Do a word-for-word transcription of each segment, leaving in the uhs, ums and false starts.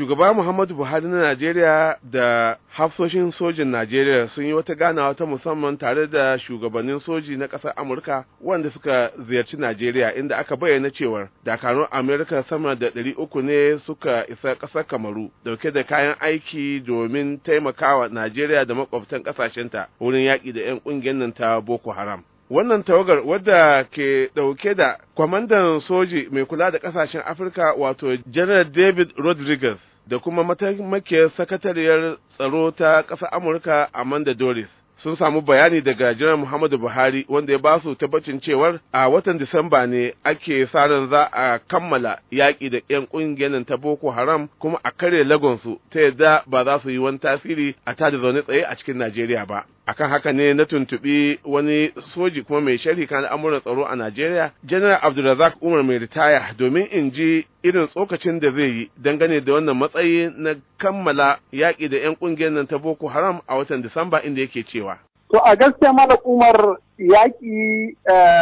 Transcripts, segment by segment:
Shugaba Muhammadu Buhari na Najeriya da hafsoshin sojin Najeriya sun yi wata ganawa ta musamman tare da shugabannin soji na ƙasar Amurka wanda suka ziyarci Najeriya, inda aka bayyana cewar dakarun Amurka sama da ɗari uku ne suka isa ƙasar Kamaru dauke da kayan aiki domin taimakawa Najeriya da makwabtan ƙasashenta wurin yaƙi da 'yan ƙungiyar nan ta Boko Haram. Wannan tawagar wadda ke ɗauke da kwamandan soji mai kula da ƙasashen Afirka wato General David Rodriguez da kuma mataimakiyar sakatariyar tsaro ta ƙasar Amurka Amanda Doris sun samu bayani daga General Muhammadu Buhari wanda ya ba su tabbacin cewar a watan Disamba ne ake sa ran za a kammala yaƙi da 'yan ƙungiyar ta Boko Haram kuma a kare lagonsu ta yadda ba za su yi wani tasiri a tada zaune tsaye a cikin Najeriya ba. Akan haka ne na tuntuɓi wani soji kuma mai sharhi kan al'amuran tsaro a Najeriya, General Abdulrazak Umar mai ritaya, domin in ji irin tsokacin da zai yi dangane da wannan matsayi na kammala yaƙi da 'yan ƙungiyar nan ta Boko Haram a watan Disamba, inda yake cewa. To a gaskiya Malam Umar, yaƙi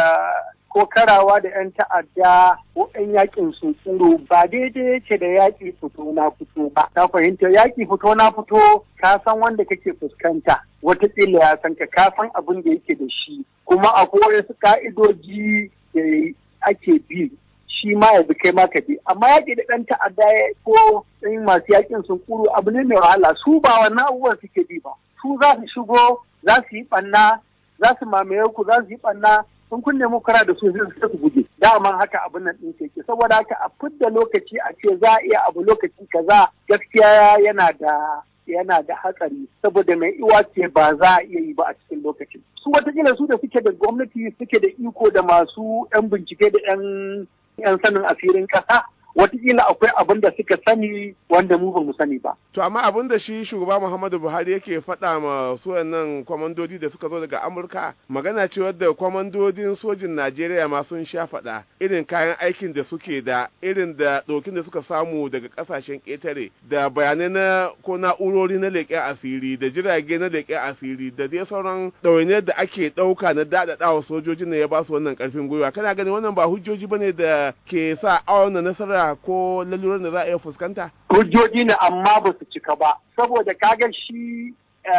ko karawa da 'yan ta'adda ko 'yan yaƙin sunkuru ba daidai yake da yaƙi fito na fito ba. Ta fahimta yaƙi fito na fito ka san wanda kake fuskanta, wataƙila ya san ka ka san abin da yake da shi, kuma akwai wasu ka'idoji da ake bi shi ma yanzu kai ma ka bi. Amma yaƙi da ɗan ta'adda ko ɗan masu yaƙin sunkuru abu ne mai wahala, su ba wannan abubuwan suke bi ba. Su za su shigo, za su yi ɓanna, za su mamaye ku, za su yi ɓanna, sun kunne mu kara da su sai su guje. Daman haka abin nan ɗin ke, saboda haka a fidda lokaci a ce za a iya abu lokaci kaza gaskiya yana da yana da hatsari, saboda mai iwa ce ba za a iya yi ba a cikin lokacin. Su watakila su da suke da gwamnati suke da iko da masu 'yan bincike da 'yan 'yan sanin asirin ƙasa, wataƙila akwai abin da suka sani wanda mu ba mu sani ba. To amma abin da shi shugaba Muhammadu Buhari yake faɗa ma su wannan kwamandodi da suka zo daga Amurka, magana ce wadda kwamandodin sojin Najeriya ma sun sha faɗa, irin kayan aikin da suke da, irin da ɗokin da suka samu daga ƙasashen ƙetare, da bayanai na ko na'urori na leƙen asiri, da jirage na leƙen asiri, da dai sauran ɗawainiyar da ake ɗauka na daɗaɗawa sojojin ne ya ba su wannan ƙarfin gwiwa. Kana ganin wannan ba hujjoji bane da ke sa auna nasara ko laluran da za a iya fuskanta? Hujjoji ne amma ba su cika ba, saboda kaga shi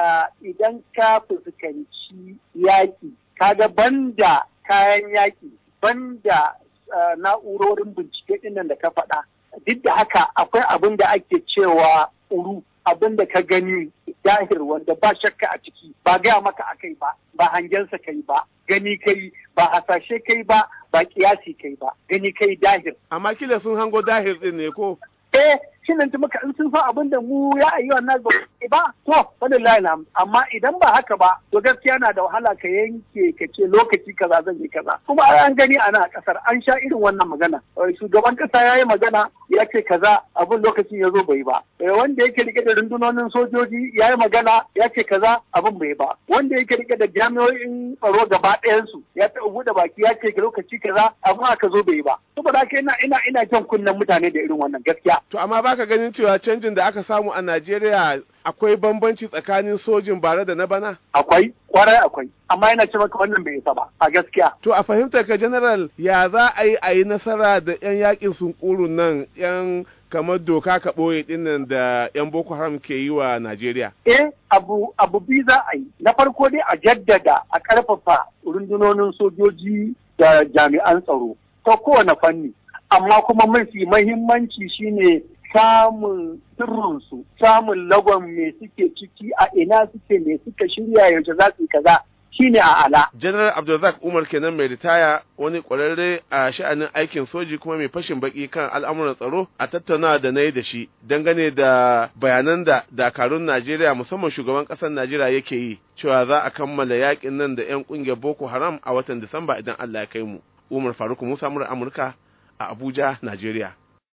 idan ka fuskanci yaƙi, kaga banda kayan yaƙi, banda na'urorin bincike ɗinnan da ka faɗa, duk da haka akwai abin da ake cewa uru, abin da ka gani dahir wanda ba shakka a ciki, ba gaya maka akai ba, ba hangensa kai ba, gani kai, ba hasashe kai ba, ba kiyasi kai ba, gani kai dahir. Amma kila sun hango dahir din ne ko? Eh, shi nan maka in sun san abin da mu ya ayi wannan ba, to wallahi na. Amma idan ba haka ba, to gaskiya na da wahala ka yanke ka ce lokaci kaza zan yi kaza. Kuma an gani a nan a kasar an sha irin wannan magana. Shugaban kasa ya yi magana ya ce kaza abin lokacin ya zo bai ba. Wanda yake rike da rundunonin sojoji ya yi magana ya ce kaza abin bai ba. Wanda yake rike da jami'o'in tsaro gaba ɗayansu ya taɓa buɗe baki ya ce lokaci kaza abin aka zo bai ba. Saboda haka ina ina ina jan kunnen mutane da irin wannan gaskiya. To amma baka ganin cewa canjin da aka samu a Najeriya akwai bambanci tsakanin sojin bara da na bana? Akwai, kwarai akwai, amma yana ce maka wannan bai isa ba, a gaskiya. To a fahimtar ka General, ya za a yi a yi nasara da 'yan yakin sunkurun nan 'yan kamar doka ka ɓoye ɗinnan da 'yan Boko Haram ke yi wa Najeriya? Eh, abu abu bi za a yi. Na farko dai a jaddada a ƙarfafa rundunonin sojoji da jami'an tsaro ta kowane fanni. Amma kuma mafi mahimmanci shine samun sirrinsu, samun lagon me suke ciki, a ina suke, me suka shirya, yaushe za su yi kaza, shine a ala. General Abdulrazak Umar kenan mai ritaya, wani ƙwararre a sha'anin aikin soji kuma mai fashin baki kan al'amuran tsaro, a tattaunawa da na yi da shi dangane da bayanan da dakarun Najeriya musamman shugaban ƙasar Najeriya yake yi cewa za a kammala yaƙin nan da 'yan ƙungiyar Boko Haram a watan Disamba idan Allah ya kai mu. Umar Faruk Musa, murar Amurka a Abuja, Najeriya.